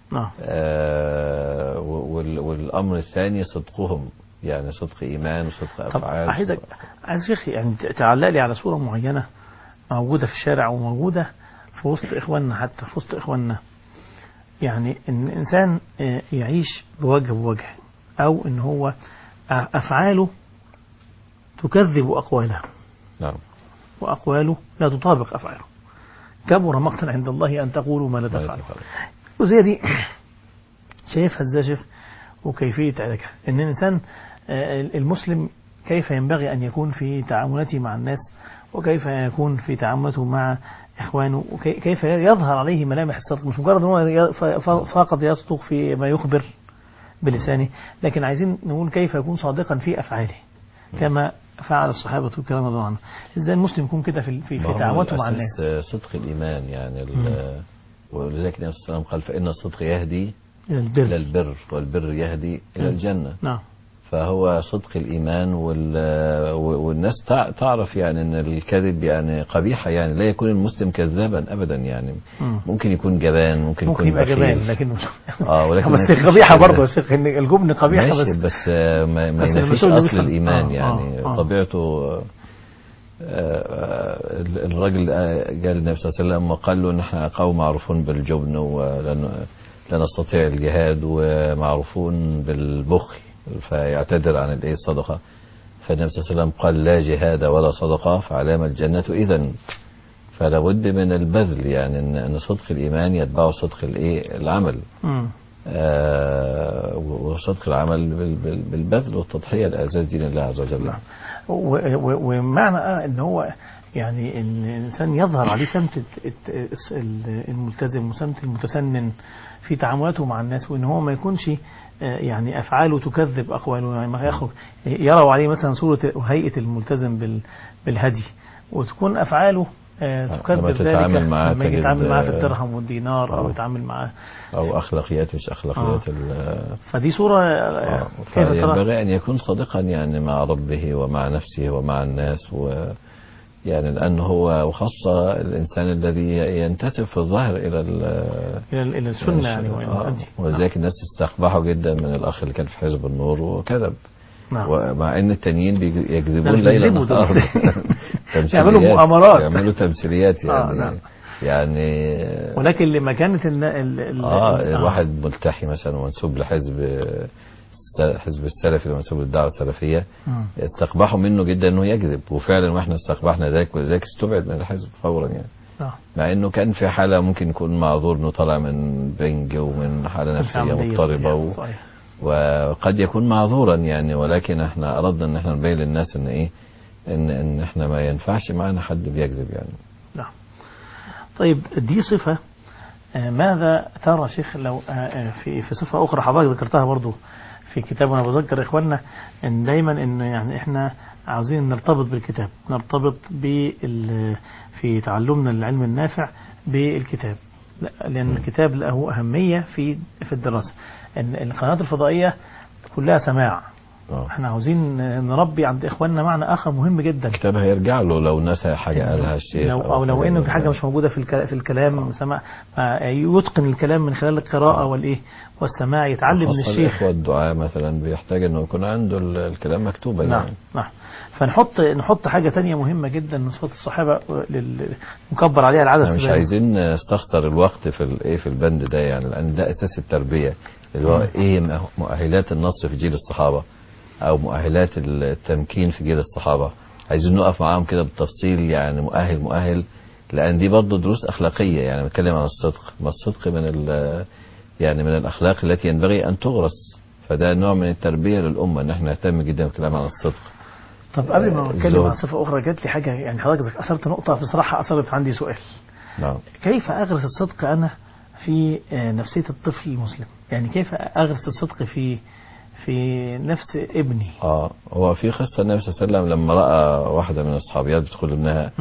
والأمر الثاني صدقهم، يعني صدق إيمان وصدق أفعال. عايز شيخ يعني تعلق لي على صورة معينة موجودة في الشارع وموجودة في وسط إخواننا، حتى في وسط إخواننا، يعني إن الإنسان يعيش بوجه أو إن هو أفعاله تكذب أقواله. نعم. وأقواله لا تطابق أفعاله. كبر مقتا عند الله أن تقولوا ما لا تفعلوا. وزي دي شايفها ازاي شيخ وكيفية علاجها؟ إن الإنسان المسلم كيف ينبغي أن يكون في تعاملاته مع الناس، وكيف يكون في تعاملاته مع إخوانه، وكيف يظهر عليه ملامح الصدق، مش مجرد أنه فقط يصدق في ما يخبر بلسانه، لكن عايزين نقول كيف يكون صادقا في أفعاله كما فعل الصحابة الكرام رضي الله عنهم. ازاي المسلم يكون كده في تعاملاته مع الناس؟ صدق الإيمان يعني ولذلك النبي صلى الله عليه وسلم قال فإن الصدق يهدي إلى البر والبر يهدي إلى الجنة. نعم. فهو صدق الإيمان والناس تعرف يعني أن الكذب يعني قبيحة، يعني لا يكون المسلم كذابا أبدا يعني. ممكن يكون جبان، ممكن يكون يبقى جبان، لكن ولكن بس قبيحة برضه يا شيخ، إن الجبن قبيحة بس ما ينفيش أصل الإيمان يعني. طبيعته الرجل قال النبي صلى الله عليه وسلم وقال له نحن قوم معروفون بالجبن ولن نستطيع الجهاد ومعروفون بالبخل، فيعتذر عن الصدقة. فالنبي صلى الله عليه وسلم قال لا جهاد ولا صدقة فعلام الجنة إذن. فلا بد من البذل، يعني أن صدق الإيمان يتبعه صدق العمل. وصدق العمل بالبذل والتضحية لإعزاز دين الله عز وجل. ومعنى ان هو يعني ان الانسان يظهر عليه سمت الملتزم وسمت المتسنن في تعاملاته مع الناس، وان هو ما يكونش يعني افعاله تكذب اقواله، يعني ما يخرج يروا عليه مثلا صورة وهيئة الملتزم بالهدي، وتكون افعاله تكذب ذلك لما يتعامل معاه في الدرهم والدينار او يتعامل معاه او اخلاقيات مش اخلاقيات فدي صورة كيف ينبغي ان يكون صادقا يعني مع ربه ومع نفسه ومع الناس، يعني لأنه هو وخاصة الإنسان الذي ينتسب في الظاهر إلى السنة يعني ولذلك الناس استقبحوا جدا من الأخ اللي كان في حزب النور وكذب. ومع ان التانيين يكذبون ليلا نهارا يعملوا مؤامرات، يعملوا تمثيليات يعني ولكن لما كانت الواحد ملتحي مثلا ومنسوب لحزب السلفي ومنسوب للدعوة السلفية استقبحوا منه جدا انه يكذب، وفعلا واحنا استقبحنا ذلك ولذلك استبعد من الحزب فورا يعني. مع انه كان في حالة ممكن يكون معذور انه طالع من بنج ومن حالة نفسية مضطربة وقد يكون معذورا يعني، ولكن احنا اردنا ان احنا نبين للناس ان ان احنا ما ينفعش معنا حد بيكذب يعني. نعم. طيب دي صفة، ماذا ترى شيخ لو في صفة اخرى حضرتك ذكرتها برضو في كتابنا؟ بذكر اخواننا ان دايما ان يعني احنا عاوزين نرتبط بالكتاب، نرتبط في تعلمنا العلم النافع بالكتاب، لأن الكتاب له أهمية في الدراسة. القنوات الفضائية كلها سماع احنا عاوزين نربي عند إخواننا معنى آخر مهم جدا. الكتاب هيرجع له لو نسى حاجة قالها الشيخ، أو لو إنه في حاجة مش موجودة في الكلام سمع، يتقن الكلام من خلال القراءة والسماع، يتعلم من الشيخ. الإخوة الدعاء مثلا بيحتاج إنه يكون عنده الكلام مكتوبا. نعم يعني نعم. فنحط حاجة تانية مهمة جدا من صفات الصحابة نكبر عليها العدد. مش عايزين نستخسر الوقت في البند ده، يعني لأن ده أساس التربية، اللي هو إيه مؤهلات النصر في جيل الصحابة أو مؤهلات التمكين في جيل الصحابة. عايزين نقف معاهم كده بالتفصيل، يعني مؤهل، لأن دي برضه دروس أخلاقية. يعني بنتكلم عن الصدق، ما الصدق من الأخلاق التي ينبغي أن تغرس، فده نوع من التربية للأمة إن احنا نهتم جدا بالكلام عن الصدق. طب قبل ما نتكلم عن صفة أخرى، جات لي حاجة، يعني حضرتك أثرت نقطة بصراحة أثرت عندي سؤال. نعم. كيف أغرس الصدق أنا في نفسية الطفل المسلم؟ يعني كيف أغرس الصدق في نفس ابني؟ هو في قصة النبي صلى الله عليه وسلم لما رأى واحدة من الصحابيات بتقول لابنها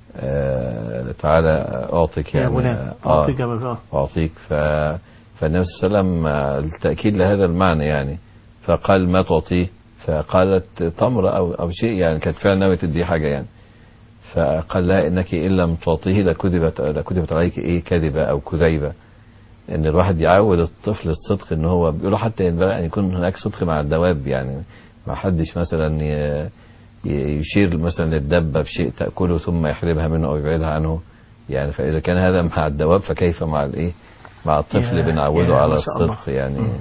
تعالى أعطيك، يعني أعطيك. فالنبي صلى الله عليه وسلم التأكيد لهذا المعنى يعني، فقال ما تعطيه؟ فقالت تمر أو شيء، يعني كانت فعلا ناوية تدي حاجة يعني. فقال لها إنك إن لم تعطيه لكتبت عليك إيه كذبة أو كذيبة. إن الواحد يعود الطفل الصدق، إن هو بيقولوا حتى ينبغي أن يكون هناك صدق مع الدواب، يعني ما حدش مثلا يشير مثلا للدبة بشيء تأكله ثم يحرمها منه أو يبعدها عنه. يعني فإذا كان هذا مع الدواب فكيف مع الطفل بنعوده على الصدق يعني.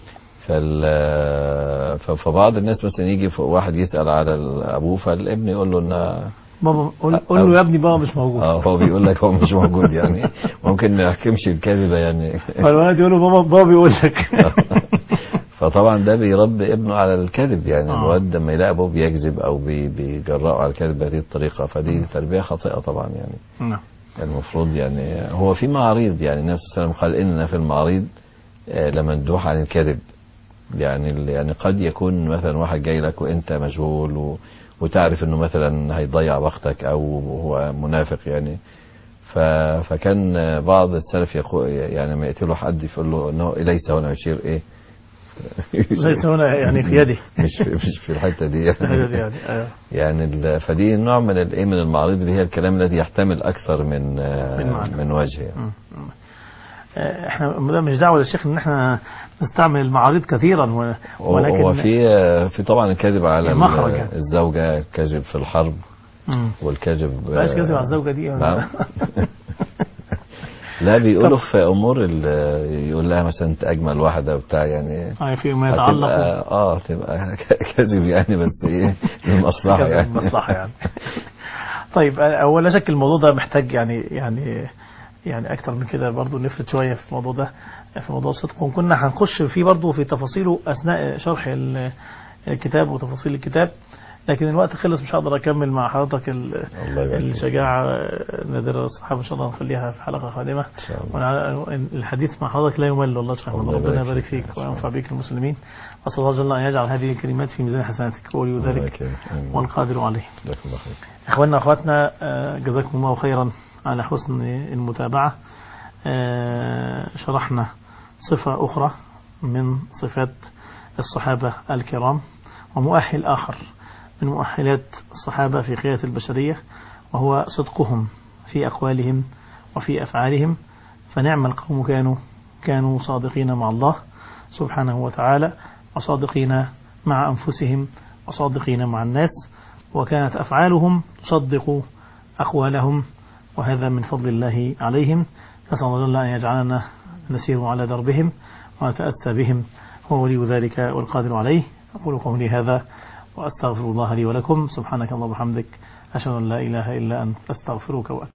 فبعض الناس مثلا يجي واحد يسأل على أبوه، فالابن يقول له إن بابا قول له يا ابني بابا مش موجود. هو بيقول لك هو مش موجود، يعني ممكن ما يحكمش الكذبة يعني. فالولد يقول له بابا بيقول لك. فطبعا ده بيربي ابنه على الكذب، يعني الولد لما يلاقي ابوه بيكذب او بيجرأه على الكذب بهذه الطريقة، فدي تربية خاطئة طبعا يعني. المفروض يعني هو في معارض، يعني النبي صلى الله عليه وسلم قال إننا في المعارض لمندوح عن الكذب. يعني قد يكون مثلا واحد جاي لك وانت مشغول وتعرف انه مثلا هيضيع وقتك او هو منافق يعني. فكان بعض السلف يقول يعني ما يقتله حد يقول له انه ليس هنا، يشير ايه ليس هنا يعني في يدي، مش في الحته دي يعني فدي نوع من المعارض اللي هي الكلام الذي يحتمل اكثر من وجه يعني. احنا مش دعوه للشيخ ان احنا نستعمل المعارض كثيرا، ولكن هو في طبعا الكذب على الزوجه، الكذب في الحرب والكذب بلاش كذب على الزوجه دي. نعم. لا بيقولوا في امور يقول لها مثلا انت اجمل واحده وبتاع، يعني في ما يتعلق تبقى كذب يعني، بس ايه للمصلحه يعني. طيب ولا شك الموضوع ده محتاج يعني أكتر من كده برضو نفرد شوية في الموضوع ده، في موضوع الصدق، وكنا هنخش فيه برضو في تفاصيله أثناء شرح الكتاب وتفاصيل الكتاب، لكن الوقت خلص مش هقدر أكمل مع حضرتك الشجاعة نادرة الصحابة. إن شاء الله نخليها في حلقة قادمة. الحديث مع حضرتك لا يمل والله. ربنا يبارك فيك وينفع بك المسلمين. أسأل الله جل أن يجعل هذه الكلمات في ميزان حسناتك ولي ذلك والقادر عليه. إخواننا أخواتنا جزاكم الله خيرا على حسن المتابعة. شرحنا صفة أخرى من صفات الصحابة الكرام، ومؤهل آخر من مؤهلات الصحابة في قيادة البشرية، وهو صدقهم في أقوالهم وفي أفعالهم. فنعم القوم كانوا صادقين مع الله سبحانه وتعالى، وصادقين مع أنفسهم، وصادقين مع الناس، وكانت أفعالهم تصدق أقوالهم، وهذا من فضل الله عليهم. نسأل الله أن يجعلنا نسير على دربهم ونتأسى بهم، هو ولي ذلك والقادر عليه. أقول قولي هذا وأستغفر الله لي ولكم. سبحانك اللهم وبحمدك، أشهد أن لا إله إلا أنت، أستغفرك وأتوب